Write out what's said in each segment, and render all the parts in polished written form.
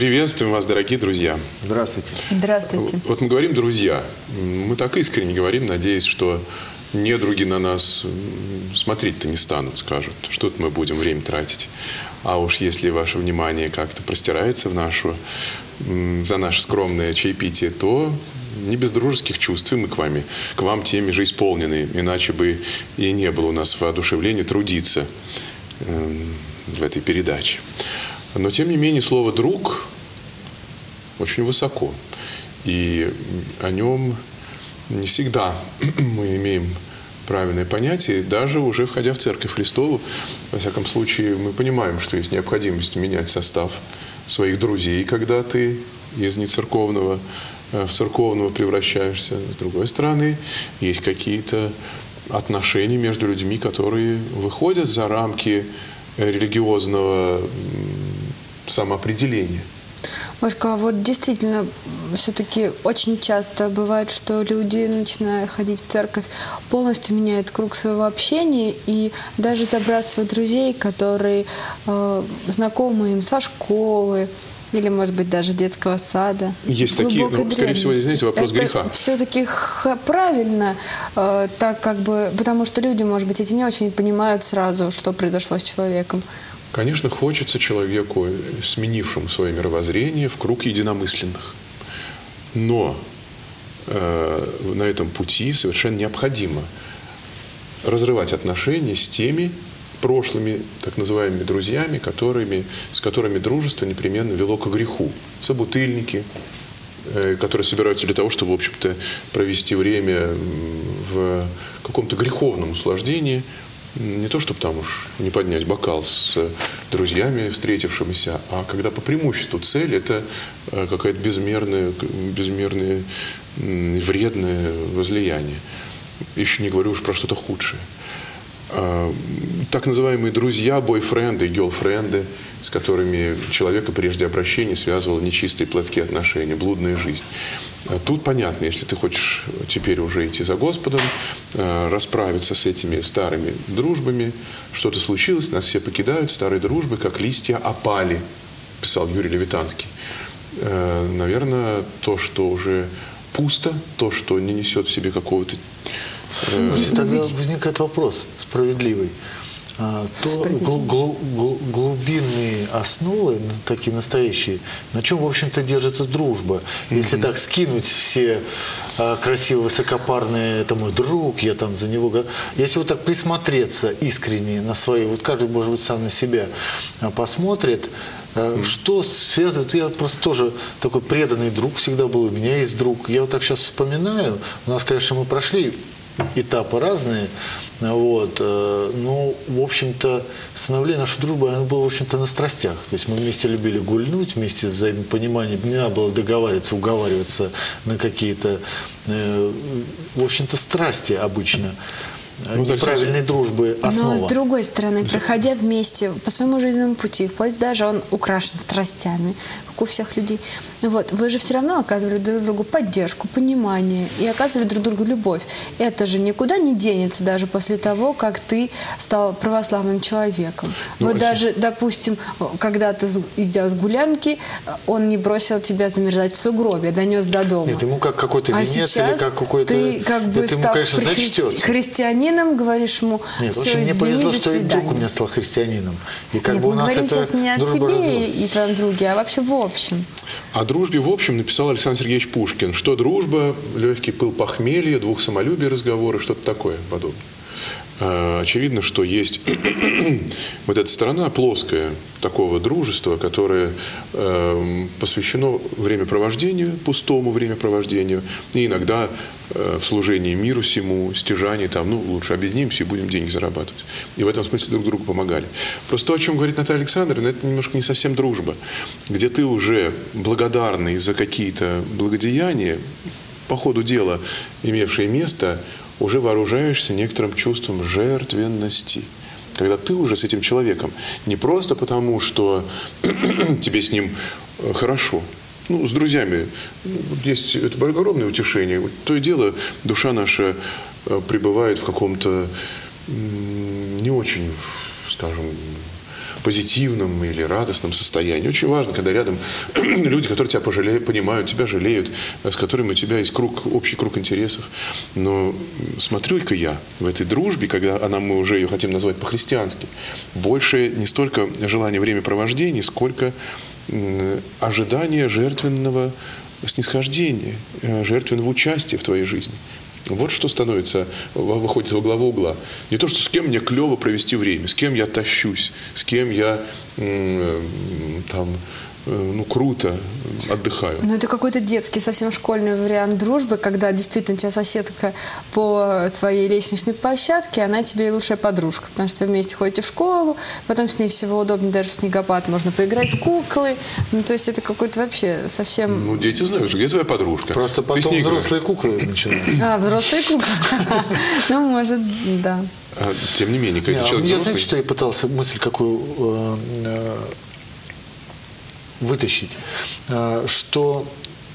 Приветствуем вас, дорогие друзья. Здравствуйте. Здравствуйте. Вот мы говорим «друзья». Мы так искренне говорим, надеясь, что недруги на нас смотреть-то не станут, скажут, что мы будем время тратить. А уж если ваше внимание как-то простирается за наше скромное чаепитие, то не без дружеских чувств и мы к вам теми же исполнены. Иначе бы и не было у нас воодушевления трудиться в этой передаче. Но, тем не менее, слово «друг» очень высоко. И о нем не всегда мы имеем правильное понятие, даже уже входя в Церковь Христову. Во всяком случае, мы понимаем, что есть необходимость менять состав своих друзей, когда ты из нецерковного в церковного превращаешься. С другой стороны, есть какие-то отношения между людьми, которые выходят за рамки религиозного самоопределения. Машка, вот действительно, все-таки очень часто бывает, что люди, начиная ходить в церковь, полностью меняют круг своего общения и даже забрасывают друзей, которые знакомы им со школы или, может быть, даже детского сада. Есть такие, но, скорее всего, знаете, вопрос это греха. Все-таки правильно, так как бы, потому что люди, может быть, эти не очень понимают сразу, что произошло с человеком. Конечно, хочется человеку, сменившему свое мировоззрение, в круг единомысленных. Но на этом пути совершенно необходимо разрывать отношения с теми прошлыми, так называемыми друзьями, с которыми дружество непременно вело к греху. Собутыльники, которые собираются для того, чтобы, в общем-то, провести время в каком-то греховном услаждении. Не то, чтобы там уж не поднять бокал с друзьями, встретившимися, а когда по преимуществу цель – это какое-то безмерное, вредное возлияние. Еще не говорю уж про что-то худшее. Так называемые друзья, бойфренды, герлфренды, с которыми человека прежде обращения связывало нечистые плотские отношения, блудная жизнь. Тут понятно, если ты хочешь теперь уже идти за Господом, расправиться с этими старыми дружбами, что-то случилось, нас все покидают, старые дружбы, как листья опали, писал Юрий Левитанский. Наверное, то, что уже пусто, то, что не несет в себе какого-то... Тогда возникает вопрос справедливый. Глубинные основы, такие настоящие, на чем, в общем-то, держится дружба? Если так скинуть все красиво высокопарные, это мой друг, я там за него... Если вот так присмотреться искренне на свои, вот каждый, может быть, сам на себя посмотрит, что связывает, я просто тоже такой преданный друг всегда был, у меня есть друг. Я вот так сейчас вспоминаю, у нас, конечно, мы прошли этапы разные, вот, но, в общем-то, становление нашей дружбы, оно было, в общем-то, на страстях. То есть мы вместе любили гульнуть, вместе взаимопонимание, не надо было договариваться, уговариваться на какие-то, в общем-то, страсти обычно. Неправильной дружбы основа. Но с другой стороны, проходя вместе по своему жизненному пути, хоть даже он украшен страстями, как у всех людей, вот, вы же все равно оказывали друг другу поддержку, понимание и оказывали друг другу любовь. Это же никуда не денется даже после того, как ты стал православным человеком. Вот даже, допустим, когда ты, идя с гулянки, он не бросил тебя замерзать в сугробе, донес до дома. Нет, ему как какой-то венец или как какой-то... ты как бы это стал ему, конечно, христианином, говоришь ему, нет, все, мне извини, повезло, до что и свидания. друг у меня стал христианином. И как Нет, бы у мы нас говорим это сейчас не о тебе и твоем друге, а вообще в общем. О дружбе в общем написал Александр Сергеевич Пушкин. Что дружба, легкий пыл похмелья, двух самолюбий разговоры, что-то такое подобное. Очевидно, что есть вот эта сторона плоская такого дружества, которое посвящено времяпровождению, пустому времяпровождению, и иногда в служении миру сему, стяжании, там, ну, лучше объединимся и будем деньги зарабатывать. И в этом смысле друг другу помогали. Просто то, о чем говорит Наталья Александровна, это немножко не совсем дружба, где ты уже благодарный за какие-то благодеяния, по ходу дела, имевшие место, уже вооружаешься некоторым чувством жертвенности. Когда ты уже с этим человеком не просто потому, что тебе с ним хорошо. Ну, с друзьями есть это огромное утешение. То и дело, душа наша пребывает в каком-то не очень, скажем, позитивном или радостном состоянии. Очень важно, когда рядом люди, которые тебя понимают, тебя жалеют, с которыми у тебя есть общий круг интересов. Но смотрю-ка я в этой дружбе, когда мы уже ее хотим назвать по-христиански, больше не столько желание времяпровождения, сколько ожидание жертвенного снисхождения, жертвенного участия в твоей жизни. Вот что выходит во главу угла. Не то, что с кем мне клево провести время, с кем я тащусь, с кем я круто отдыхаю. Ну, это какой-то детский, совсем школьный вариант дружбы, когда действительно у тебя соседка по твоей лестничной площадке, она тебе и лучшая подружка, потому что вы вместе ходите в школу, потом с ней всего удобнее, даже в снегопад можно поиграть в куклы. Ну, то есть это какой-то вообще совсем... Ну, дети знают, где твоя подружка. Просто потом взрослые куклы начинаются. Взрослые куклы. Ну, может, да. Тем не менее, когда человек взрослый... Знаете, что я пытался мысль какую вытащить, что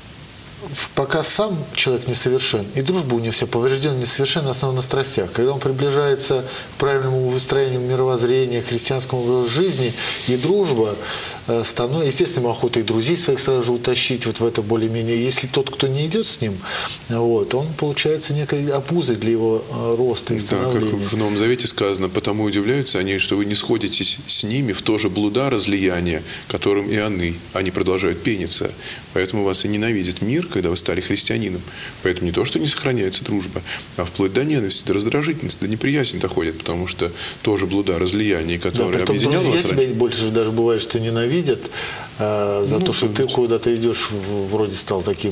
пока сам человек несовершен, и дружба у него вся повреждена, несовершенна, основана на страстях. Когда он приближается к правильному выстроению мировоззрения, христианскому образу жизни, и дружба становится, естественно, ему охота и друзей своих сразу же утащить вот в это более-менее. Если тот, кто не идет с ним, он получается некой обузой для его роста и становления. Да, как в Новом Завете сказано, потому удивляются они, что вы не сходитесь с ними в то же блуда разлияния, которым и они продолжают пениться. Поэтому вас и ненавидит мир, когда вы стали христианином. Поэтому не то, что не сохраняется дружба, а вплоть до ненависти, до раздражительности, до неприязни доходит, потому что тоже блуда разлияния, которое объединяло вас. Друзья тебя больше даже бывает, что ненавидят за то, что ты куда-то идешь, вроде стал таким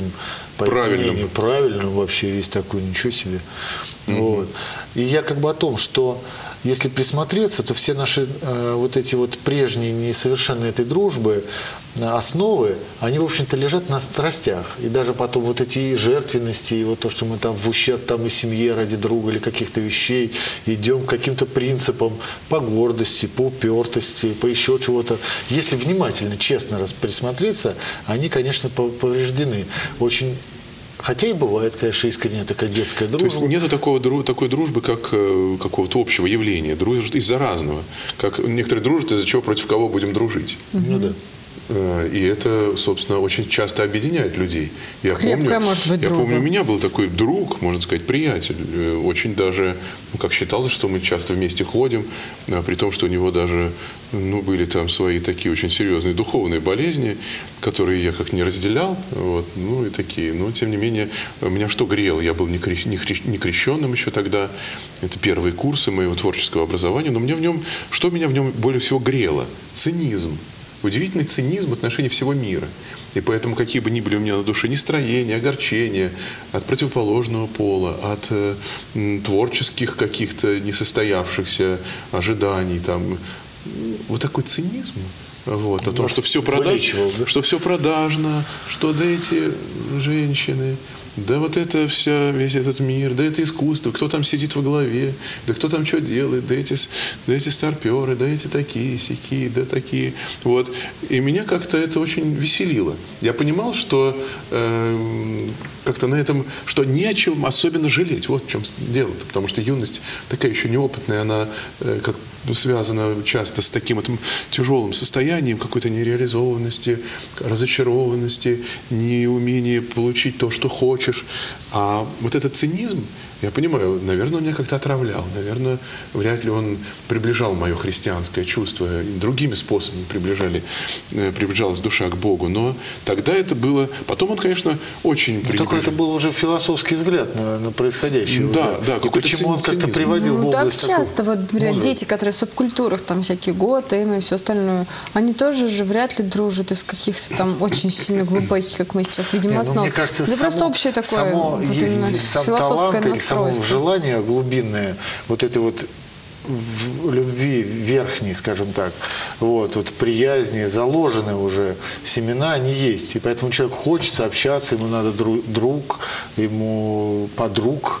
правильным вообще, есть такой, ничего себе. Вот. И я о том, что если присмотреться, то все наши вот эти вот прежние несовершенные этой дружбы основы, они, в общем-то, лежат на страстях. И даже потом вот эти жертвенности, и вот то, что мы там в ущерб и семье ради друга или каких-то вещей идем к каким-то принципам по гордости, по упертости, по еще чего-то. Если внимательно, честно присмотреться, они, конечно, повреждены. Очень... Хотя и бывает, конечно, искренняя такая детская дружба. То есть нету такой дружбы, как какого-то общего явления. Дружат из-за разного. Как некоторые дружат, из-за чего против кого будем дружить. Ну да. И это, собственно, очень часто объединяет людей. Крепкая, может быть, дружба. Я помню, у меня был такой друг, можно сказать, приятель. Очень даже, как считалось, что мы часто вместе ходим, при том, что у него даже были там свои такие очень серьезные духовные болезни, которые я как не разделял. И такие. Но, тем не менее, меня что грело? Я был не крещенным еще тогда. Это первые курсы моего творческого образования. Но что меня в нем более всего грело? Цинизм. Удивительный цинизм в отношении всего мира. И поэтому, какие бы ни были у меня на душе настроения, огорчения от противоположного пола, от творческих каких-то несостоявшихся ожиданий, вот такой цинизм. О том, что все продажно, что эти женщины, да вот это весь этот мир, да это искусство, кто там сидит во главе, да кто там что делает, да эти старперы, да эти такие, сякие, да такие. И меня как-то это очень веселило. Я понимал, что как-то на этом, что не о чем особенно жалеть. Вот в чем дело-то. Потому что юность такая еще неопытная, она как связана часто с таким тяжелым состоянием какой-то нереализованности, разочарованности, неумения получить то, что хочешь. А вот этот цинизм, я понимаю, наверное, он меня как-то отравлял. Наверное, вряд ли он приближал мое христианское чувство. Другими способами приближалась душа к Богу. Но тогда это было... Потом он, конечно, очень пренебрежил. Только это был уже философский взгляд на происходящее. Да. И почему он как-то приводил в область так часто, например, дети, которые в субкультурах, всякие готы и все остальное, они тоже же вряд ли дружат из каких-то очень сильно глубоких, как мы сейчас видим, основ. Мне кажется, просто общее такое философское настройство. Само желание глубинное, этой в любви верхней, скажем так, приязни, заложены уже семена, они есть. И поэтому человеку хочется общаться, ему надо друг, ему подруг,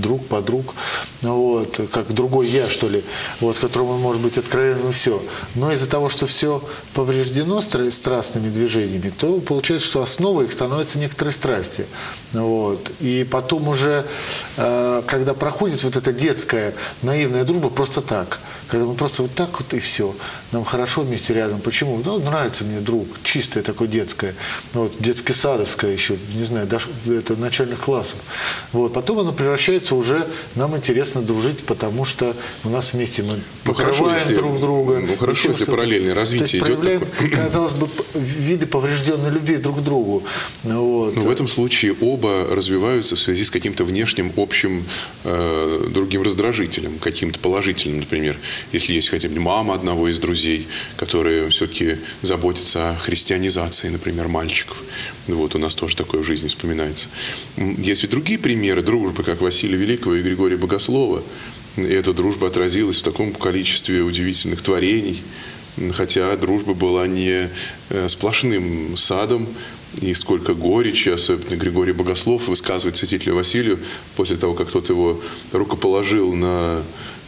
как другой я, что ли, с которым он может быть откровенным, все. Но из-за того, что все повреждено страстными движениями, то получается, что основой их становятся некоторые страсти. И потом уже, когда проходит эта детская наивная дружба, просто так, когда мы просто вот так вот и все. Нам хорошо вместе рядом. Почему? Ну, нравится мне друг, чистое такое детское, вот, детски-садовское еще, не знаю, это начальных классов. Вот. Потом оно превращается уже, нам интересно дружить, потому что у нас вместе мы покрываем друг друга. Ну, хорошо, если параллельное развитие идет. Проявляем, казалось бы, виды поврежденной любви друг к другу. Вот. Но в этом случае оба развиваются в связи с каким-то внешним общим другим раздражителем, каким-то положительным, например. Если есть хотя бы мама одного из друзей, которая все-таки заботится о христианизации, например, мальчиков. Вот, у нас тоже такое в жизни вспоминается. Есть ведь другие примеры дружбы, как Василия Великого и Григория Богослова. И эта дружба отразилась в таком количестве удивительных творений, хотя дружба была не сплошным садом, и сколько горечи, особенно Григорий Богослов высказывает святителю Василию после того, как тот его рукоположил на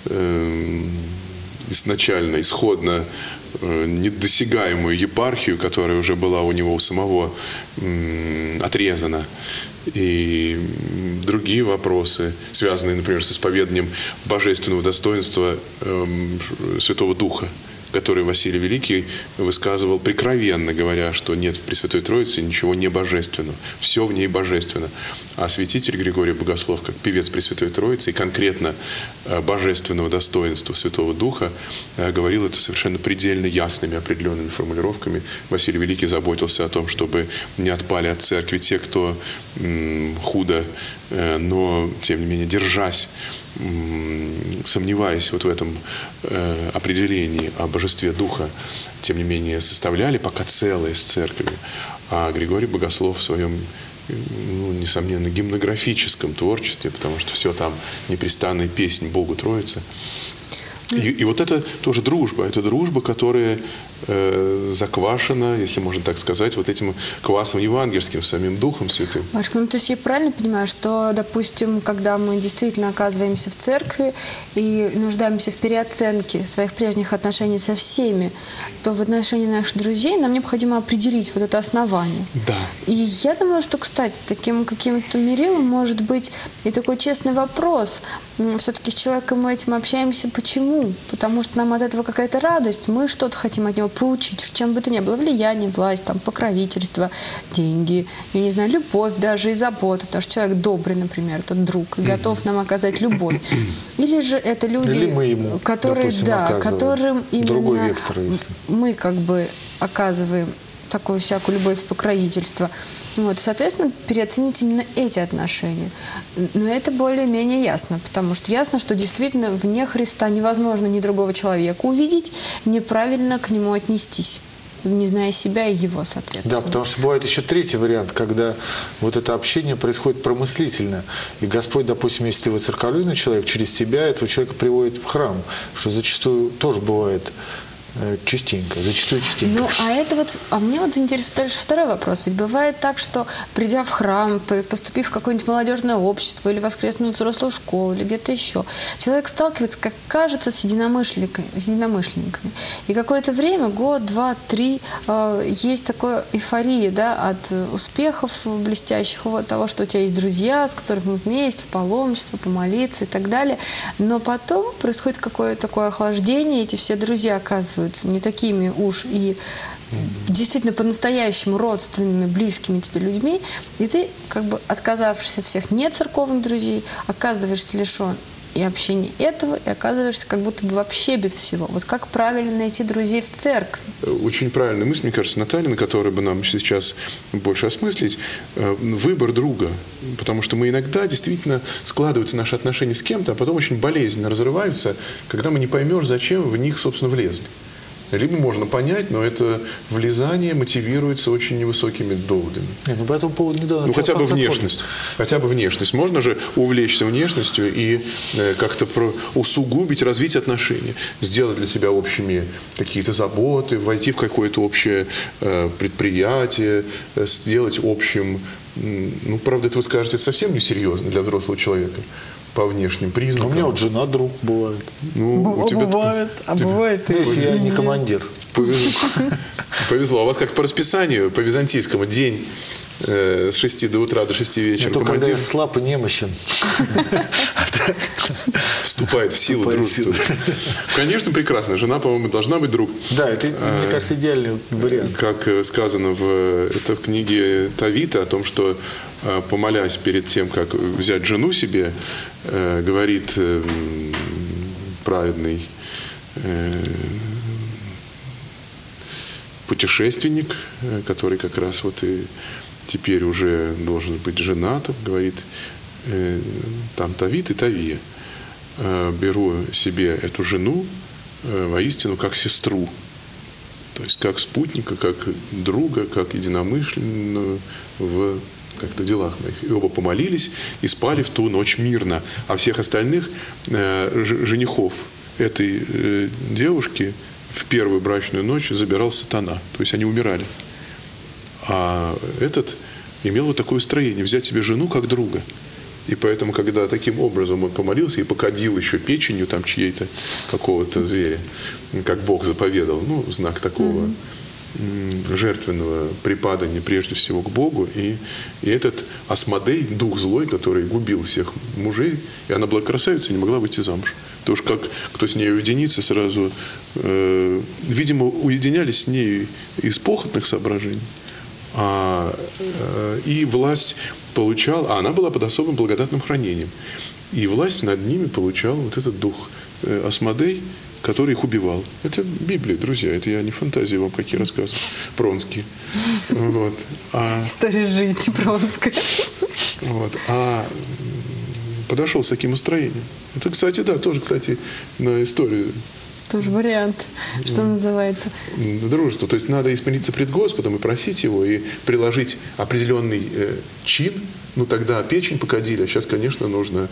изначально, исходно недосягаемую епархию, которая уже была у него у самого отрезана. И другие вопросы, связанные, например, с исповеданием божественного достоинства Святого Духа, который Василий Великий высказывал прикровенно, говоря, что нет в Пресвятой Троице ничего не божественного. Все в ней божественно. А святитель Григорий Богослов, как певец Пресвятой Троицы и конкретно божественного достоинства Святого Духа, говорил это совершенно предельно ясными, определенными формулировками. Василий Великий заботился о том, чтобы не отпали от церкви те, кто худо, но, тем не менее, держась, сомневаясь вот в этом определении о божестве Духа, тем не менее составляли пока целое с церковью. А Григорий Богослов в своем, несомненно, гимнографическом творчестве, потому что все там непрестанная песнь Богу Троице. И вот это тоже дружба. Это дружба, которая заквашена, если можно так сказать, вот этим квасом евангельским, самим Духом Святым. Машка, ну то есть я правильно понимаю, что, допустим, когда мы действительно оказываемся в церкви и нуждаемся в переоценке своих прежних отношений со всеми, то в отношении наших друзей нам необходимо определить вот это основание. Да. И я думаю, что, кстати, таким каким-то мерилом может быть и такой честный вопрос. Все-таки с человеком мы этим общаемся. Почему? Потому что нам от этого какая-то радость, мы что-то хотим от него получить, чем бы то ни было, влияние, власть, там, покровительство, деньги, я не знаю, любовь даже и заботу, потому что человек добрый, например, тот друг, и готов нам оказать любовь. Или же это люди, или мы ему, которые, допустим, которым именно другой вектор, если мы как бы оказываем такую всякую любовь, покровительство. Вот, соответственно, переоценить именно эти отношения. Но это более-менее ясно, потому что ясно, что действительно вне Христа невозможно ни другого человека увидеть, неправильно к нему отнестись, не зная себя и его, соответственно. Да, потому что бывает еще третий вариант, когда вот это общение происходит промыслительно. И Господь, допустим, если ты воцерковленный человек, через тебя этого человека приводит в храм, что зачастую тоже бывает частенько, зачастую частенько. Ну, а мне вот интересует дальше второй вопрос. Ведь бывает так, что придя в храм, поступив в какое-нибудь молодежное общество или воскресную взрослую школу, или где-то еще, человек сталкивается, как кажется, с единомышленниками. И какое-то время, год, два, три, есть такая эйфория, да, от успехов блестящих, от того, что у тебя есть друзья, с которыми вместе, в паломничество, помолиться и так далее. Но потом происходит какое-то такое охлаждение, эти все друзья оказываются не такими уж и действительно по-настоящему родственными, близкими тебе людьми, и ты, как бы отказавшись от всех нецерковных друзей, оказываешься лишен и общения этого, и оказываешься как будто бы вообще без всего. Вот как правильно найти друзей в церкви? Очень правильная мысль, мне кажется, Наталья, на которой бы нам сейчас больше осмыслить. Выбор друга. Потому что мы иногда действительно складываются наши отношения с кем-то, а потом очень болезненно разрываются, когда мы не поймешь, зачем в них, собственно, влезли. Либо можно понять, но это влезание мотивируется очень невысокими доводами. Ну, по этому поводу недавно... Хотя бы внешность. Хотя бы внешность. Можно же увлечься внешностью и как-то усугубить, развить отношения. Сделать для себя общими какие-то заботы, войти в какое-то общее предприятие, сделать общим... Ну, правда, это вы скажете, это совсем несерьезно для взрослого человека. По внешним признакам. У меня вот жена друг бывает. Ну, у тебя бывает, а бывает и... Если я не командир. Повезло. А у вас как по расписанию, по византийскому, день с 6 до утра до 6 вечера. То, когда я слаб и немощен. Вступает в силу дружество. Конечно, прекрасно. Жена, по-моему, должна быть друг. Да, это, мне кажется, идеальный вариант. Как сказано в книге Тавита о том, что, помолясь перед тем, как взять жену себе, говорит праведный путешественник, который как раз вот и теперь уже должен быть женатым, говорит, там Тавит и Тавия, беру себе эту жену воистину как сестру, то есть как спутника, как друга, как единомышленного в как-то делах моих. И оба помолились и спали в ту ночь мирно. А всех остальных женихов этой девушки в первую брачную ночь забирал сатана. То есть они умирали. А этот имел вот такое строение: взять себе жену как друга. И поэтому, когда таким образом он помолился и покадил еще печенью там чьей-то, какого-то зверя, как Бог заповедал, ну, знак такого жертвенного припадания прежде всего к Богу. И этот Асмодей, дух злой, который губил всех мужей, и она была красавица, не могла выйти замуж. Потому что как кто с ней уединится, сразу, видимо, уединялись с ней из похотных соображений. И власть получал, а она была под особым благодатным хранением. И власть над ними получал вот этот дух Асмодей, который их убивал. Это Библия, друзья, это я не фантазии вам какие рассказываю. Пронский. Вот. История жизни Пронская. Вот. Подошел с таким устроением. Это, кстати, да, тоже, кстати, на историю. Тоже вариант, что называется. Дружество. То есть надо исполниться пред Господом и просить Его, и приложить определенный чин. Ну, тогда печень покадили, а сейчас, конечно, нужно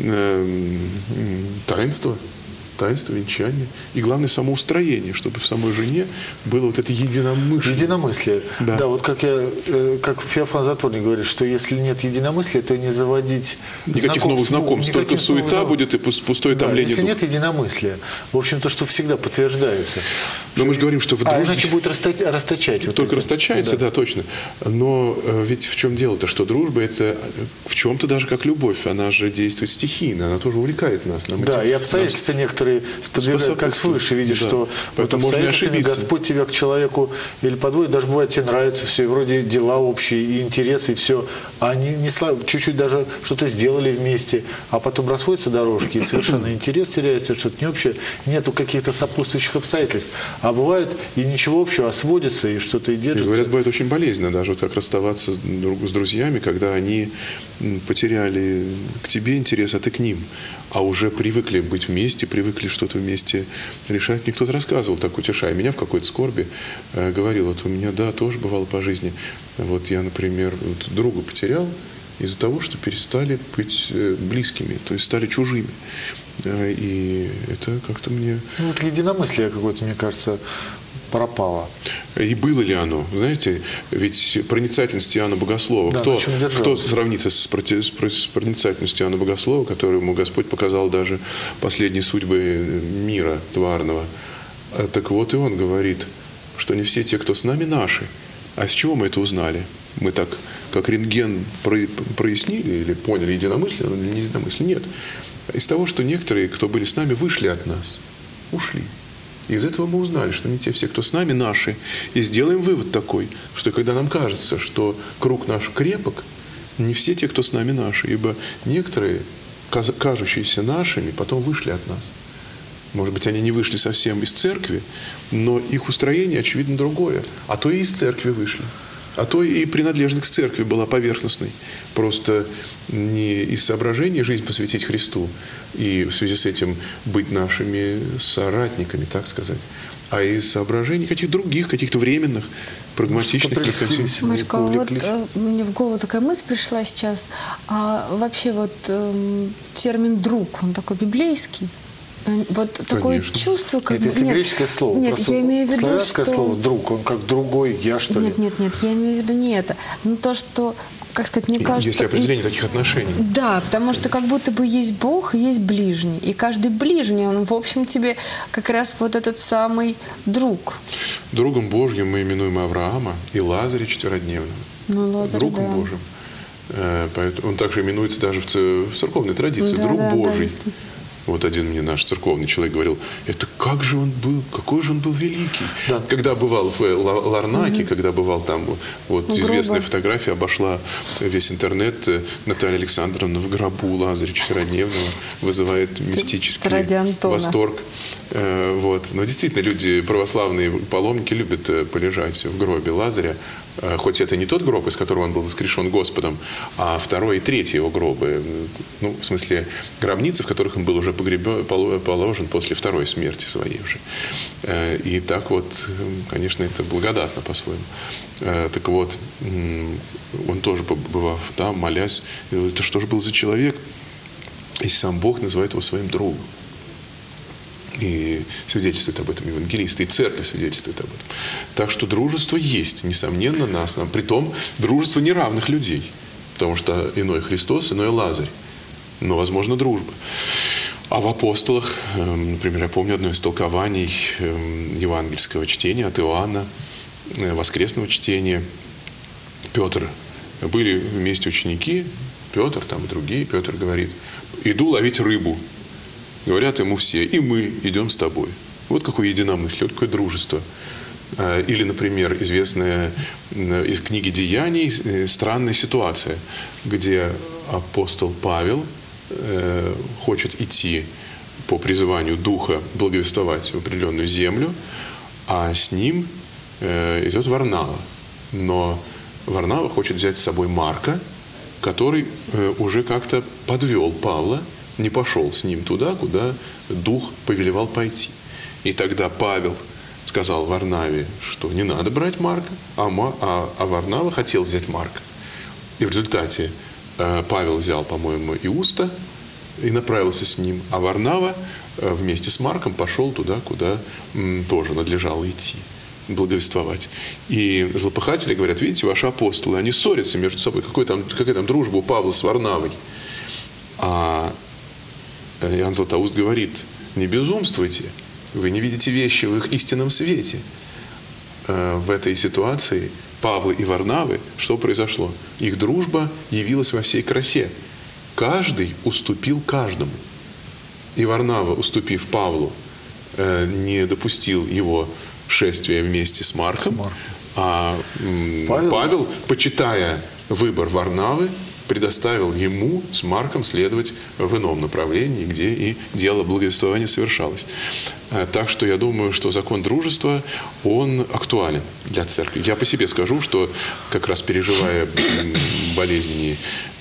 таинство венчания. И главное, самоустроение, чтобы в самой жене было вот это единомыслие. Единомыслие. Да, да, вот как Феофан Затворник говорит, что если нет единомыслия, то не заводить никаких новых знакомств. Только суета будет и пустое томление. Если нет единомыслия, в общем-то, что всегда подтверждается. Но мы же говорим, что в дружбе... иначе будет расточать. Вот только это. расточается, да, точно. Но ведь в чем дело-то, что дружба это в чем-то даже как любовь. Она же действует стихийно, она тоже увлекает нас. Да, и обстоятельства некоторые сподвигают, как свыше, видишь, да. Что поэтому можно ошибиться. Господь тебя к человеку или подводит, даже бывает тебе нравится все, и вроде дела общие, и интересы, и все, а они чуть-чуть даже что-то сделали вместе, а потом расходятся дорожки, и совершенно интерес теряется, что-то не общее, нету каких-то сопутствующих обстоятельств. А бывает и ничего общего, а сводится, и что-то и держится. И говорят, бывает очень болезненно даже, вот как расставаться с друзьями, когда они потеряли к тебе интерес, а ты к ним. А уже привыкли быть вместе, привыкли что-то вместе решать. Мне кто-то рассказывал, так утешая меня в какой-то скорби, говорил, вот у меня, да, тоже бывало по жизни. Вот я, например, вот друга потерял из-за того, что перестали быть близкими, то есть стали чужими. И это как-то мне... Ну, вот единомыслие какое-то, мне кажется, пропало. И было ли оно? Знаете, ведь проницательность Иоанна Богослова. Да, кто сравнится с проницательностью Иоанна Богослова, которому Господь показал даже последние судьбы мира тварного? Так вот и он говорит, что не все те, кто с нами, наши. А с чего мы это узнали? Мы так, как рентген, прояснили или поняли единомыслие, но не единомыслие? Нет. Из того, что некоторые, кто были с нами, вышли от нас, ушли. И из этого мы узнали, что не те все, кто с нами, наши. И сделаем вывод такой, что когда нам кажется, что круг наш крепок, не все те, кто с нами, наши. Ибо некоторые, кажущиеся нашими, потом вышли от нас. Может быть, они не вышли совсем из церкви, но их устроение, очевидно, другое. А то и из церкви вышли. А то и принадлежность к церкви была поверхностной. Просто не из соображения жизнь посвятить Христу и в связи с этим быть нашими соратниками, так сказать, а из соображений каких-то других, каких-то временных, прагматичных. Машка, вот мне в голову такая мысль пришла сейчас. А вообще вот термин «друг», он такой библейский. Вот такое чувство, как это если греческое слово. Нет, я имею в виду, славянское что... слово «друг», он как другой, я, что ли? Нет, я имею в виду не это. Но то, что как сказать, мне кажется... Есть ли определение таких отношений? Да, потому что как будто бы есть Бог и есть ближний. И каждый ближний, он, в общем, тебе как раз вот этот самый друг. Другом Божьим мы именуем Авраама и Лазаря четверодневного. Ну, Лазарь, Другом да. Божьим. Поэтому он также именуется даже в церковной традиции. Да, Друг да, Божий. да, Вот один мне наш церковный человек говорил, это как же он был, какой же он был великий. Да. Когда бывал в Ларнаке, когда бывал там, вот Ну, известная грубо. фотография обошла весь интернет, Наталья Александровна в гробу Лазаря четверодневного вызывает мистический ради Антона. восторг. Вот. Но действительно, люди, православные паломники, любят полежать в гробе Лазаря. Хоть это не тот гроб, из которого он был воскрешен Господом, а второй и третий его гробы. Ну, в смысле, гробницы, в которых он был уже положен после второй смерти своей уже. И так вот, конечно, это благодатно по-своему. Так вот, он тоже, побывав там, молясь, это что же был за человек, если сам Бог называет его своим другом. И свидетельствует об этом евангелисты, и церковь свидетельствует об этом. Так что дружество есть, несомненно, нас. Притом, дружество неравных людей. Потому что иной Христос, иной Лазарь. Но, возможно, дружба. А в апостолах, например, я помню одно из толкований евангельского чтения от Иоанна, воскресного чтения. Петр. Были вместе ученики, Петр там и другие. Петр говорит, иду ловить рыбу. Говорят ему все, и мы идем с тобой. Вот какое единомыслие, вот какое дружество. Или, например, известная из книги «Деяний» странная ситуация, где апостол Павел хочет идти по призыванию Духа благовествовать в определенную землю, а с ним идет Варнава. Но Варнава хочет взять с собой Марка, который уже как-то подвел Павла, не пошел с ним туда, куда Дух повелевал пойти. И тогда Павел сказал Варнаве, что не надо брать Марка, а Варнава хотел взять Марка. И в результате Павел взял, по-моему, Иуста и направился с ним, а Варнава вместе с Марком пошел туда, куда тоже надлежало идти, благовествовать. И злопыхатели говорят, видите, ваши апостолы, они ссорятся между собой. Какая там дружба у Павла с Варнавой? А Иоанн Златоуст говорит, не безумствуйте, вы не видите вещи в их истинном свете. В этой ситуации Павла и Варнавы, что произошло? Их дружба явилась во всей красе. Каждый уступил каждому. И Варнава, уступив Павлу, не допустил его шествия вместе с Марком, а Павел, почитая выбор Варнавы, предоставил ему с Марком следовать в ином направлении, где и дело благовествования совершалось. Так что я думаю, что закон дружества, он актуален для церкви. Я по себе скажу, что как раз переживая болезни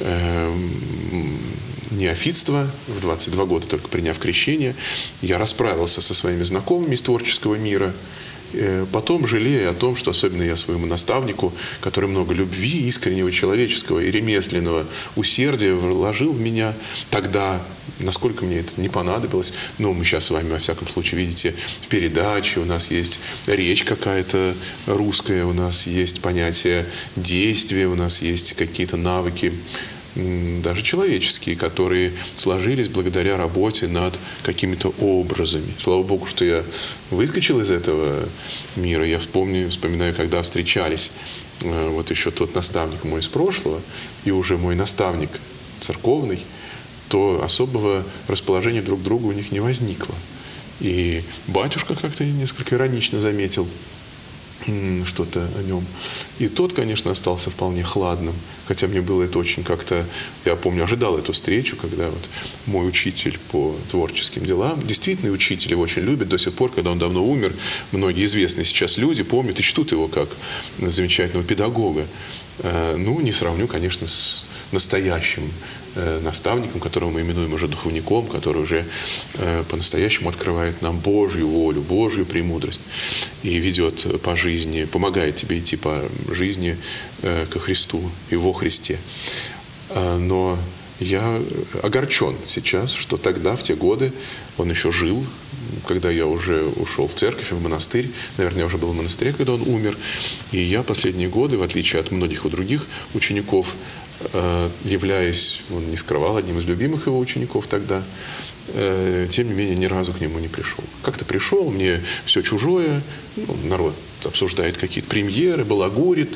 неофитства, в 22 года только приняв крещение, я расправился со своими знакомыми из творческого мира. Потом, жалея о том, что особенно я своему наставнику, который много любви, искреннего человеческого и ремесленного усердия вложил в меня, тогда, насколько мне это не понадобилось, но мы сейчас с вами, во всяком случае, видите, в передаче у нас есть речь какая-то русская, у нас есть понятие действия, у нас есть какие-то навыки, даже человеческие, которые сложились благодаря работе над какими-то образами. Слава Богу, что я выскочил из этого мира. Я вспоминаю, когда встречались вот еще тот наставник мой из прошлого и уже мой наставник церковный, то особого расположения друг к другу у них не возникло. И батюшка как-то несколько иронично заметил что-то о нем. И тот, конечно, остался вполне хладным. Хотя мне было это очень как-то... Я помню, ожидал эту встречу, когда вот мой учитель по творческим делам, действительно учитель его очень любит до сих пор, когда он давно умер. Многие известные сейчас люди помнят и чтут его как замечательного педагога. Ну, не сравню, конечно, с настоящим наставником, которого мы именуем уже духовником, который уже по-настоящему открывает нам Божью волю, Божью премудрость и ведет по жизни, помогает тебе идти по жизни ко Христу и во Христе. Но я огорчен сейчас, что тогда, в те годы, он еще жил, когда я уже ушел в церковь, в монастырь. Наверное, я уже был в монастыре, когда он умер. И я последние годы, в отличие от многих других учеников, являясь, он не скрывал, одним из любимых его учеников тогда, тем не менее, ни разу к нему не пришел. Как-то пришел, мне все чужое, народ обсуждает какие-то премьеры, балагурит,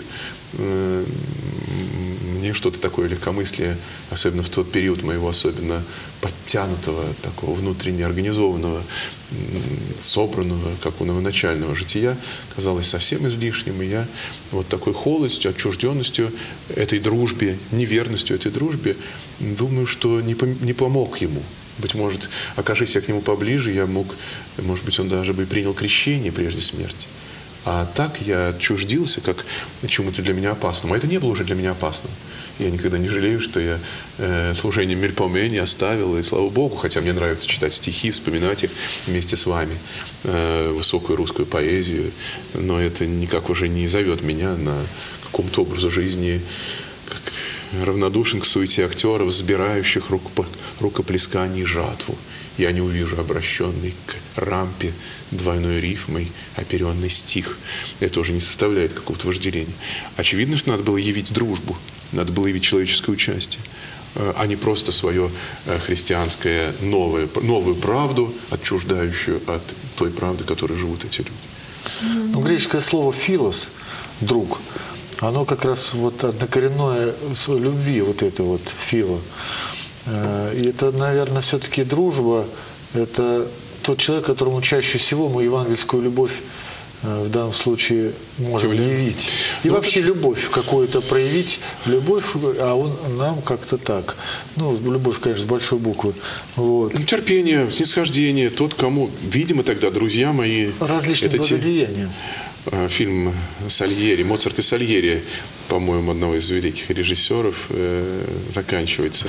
мне что-то такое легкомыслие, особенно в тот период моего особенно подтянутого, такого внутренне организованного, собранного, как у новоначального жития, казалось совсем излишним. И я вот такой холодностью, отчужденностью этой дружбе, неверностью этой дружбе, думаю, что не помог ему. Быть может, окажись я к нему поближе, я мог, может быть, он даже бы принял крещение прежде смерти. А так я отчуждился как чему-то для меня опасному. А это не было уже для меня опасным. Я никогда не жалею, что я служение Мельпоме не оставил. И слава Богу, хотя мне нравится читать стихи, вспоминать их вместе с вами. Высокую русскую поэзию. Но это никак уже не зовет меня на каком-то образу жизни, как равнодушен к суете актеров, сбирающих рукоплесканий жатву. Я не увижу обращенный к рампе двойной рифмой оперенный стих. Это уже не составляет какого-то вожделения. Очевидно, что надо было явить дружбу, надо было явить человеческое участие, а не просто свое христианское новую правду, отчуждающую от той правды, которой живут эти люди. Ну, греческое слово «филос», «друг», оно как раз вот однокоренное любви, вот это вот «фило». И это, наверное, все-таки дружба, это тот человек, которому чаще всего мы евангельскую любовь в данном случае можем явить. И вообще любовь какую-то проявить, любовь, а он нам как-то так. Ну, любовь, конечно, с большой буквы. Вот. Терпение, снисхождение, тот, кому, видимо, тогда, друзья мои... Различные благодеяния. Фильм Сальери, Моцарт и Сальери, по-моему, одного из великих режиссеров, заканчивается.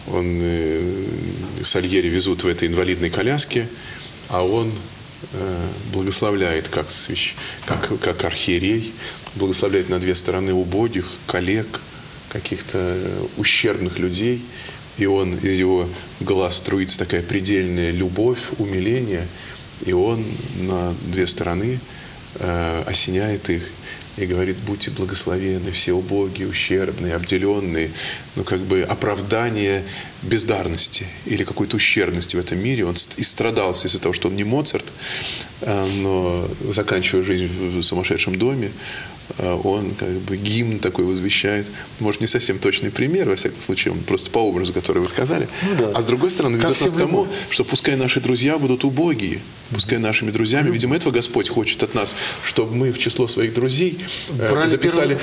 Сальери везут в этой инвалидной коляске, а он благословляет, как архиерей, благословляет на две стороны убогих, коллег, каких-то ущербных людей. И из его глаз струится такая предельная любовь, умиление, и он на две стороны осеняет их и говорит: будьте благословенны все убогие, ущербные, обделенные. Ну, как бы оправдание бездарности или какой-то ущербности в этом мире. Он истрадался из-за того, что он не Моцарт, но заканчивая жизнь в сумасшедшем доме, он как бы гимн такой возвещает. Может, не совсем точный пример, во всяком случае, он просто по образу, который вы сказали. Ну, да. А с другой стороны, ведет нас к тому, что пускай наши друзья будут убогие, пускай нашими друзьями, видимо, этого Господь хочет от нас, чтобы мы в число своих друзей записали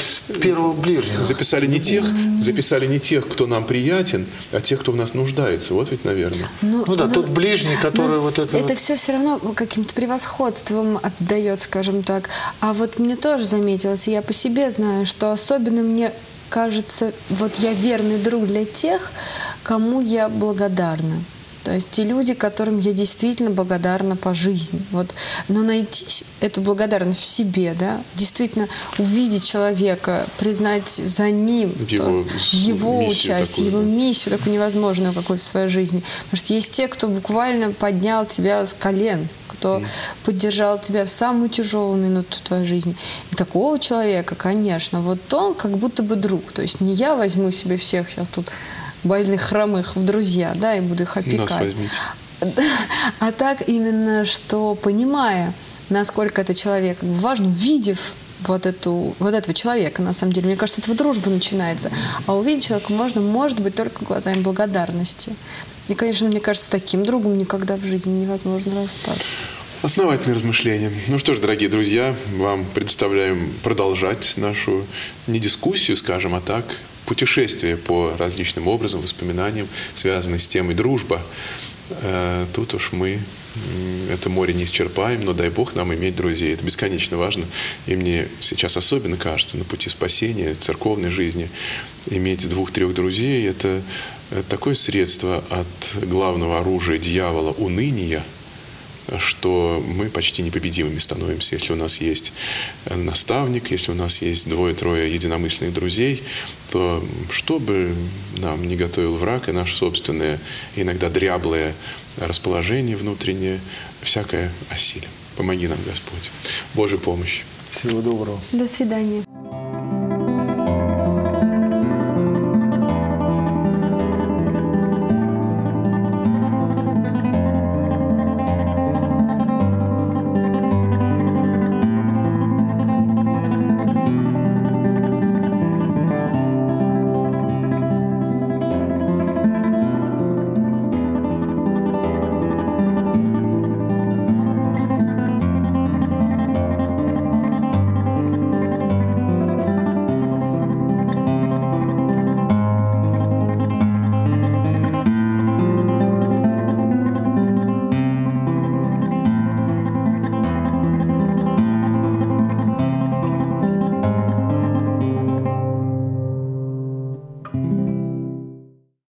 не тех, кто нам приятен, а тех, кто в нас нуждается. Вот ведь, наверное. Ну да, тот ближний, который вот это... Это все равно каким-то превосходством отдает, скажем так. А вот мне тоже заметилось, я по себе знаю, что особенно мне кажется, вот я верный друг для тех, кому я благодарна. То есть те люди, которым я действительно благодарна по жизни. Вот. Но найти эту благодарность в себе, да, действительно увидеть человека, признать за ним его участие, его миссию такую невозможную какую-то в своей жизни. Потому что есть те, кто буквально поднял тебя с колен, кто поддержал тебя в самую тяжелую минуту твоей жизни. И такого человека, конечно, вот он как будто бы друг. То есть не я возьму себе всех сейчас тут больных, хромых в друзья, да, и буду их опекать. Нас возьмите. А так именно, что понимая, насколько это человек важно, увидев вот этого человека, на самом деле, мне кажется, этого дружба начинается. А увидеть человека можно, может быть, только глазами благодарности. И, конечно, мне кажется, с таким другом никогда в жизни невозможно расстаться. Основательные размышления. Ну что ж, дорогие друзья, вам предоставляем продолжать нашу не дискуссию, скажем, а так, путешествие по различным образам, воспоминаниям, связанным с темой дружба. Тут уж мы это море не исчерпаем, но дай Бог нам иметь друзей. Это бесконечно важно. И мне сейчас особенно кажется, на пути спасения, церковной жизни, иметь 2-3 друзей – это такое средство от главного оружия дьявола, уныния, что мы почти непобедимыми становимся, если у нас есть наставник, если у нас есть 2-3 единомысленных друзей, то что бы нам не готовил враг, и наше собственное, иногда дряблое расположение внутреннее, всякое осилим. Помоги нам, Господь. Божьей помощи. Всего доброго. До свидания.